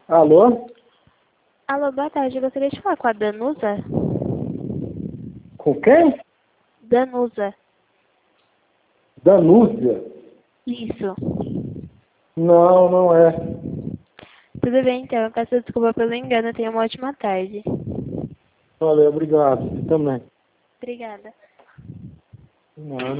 Alô? Alô, boa tarde. Eu gostaria de falar com a Danusa. Com quem? Danusa. Danúzia? Isso. Não, não é. Tudo bem, então. Eu peço desculpa pelo engano. Tenha uma ótima tarde. Valeu, obrigado. Você também. Obrigada. Não.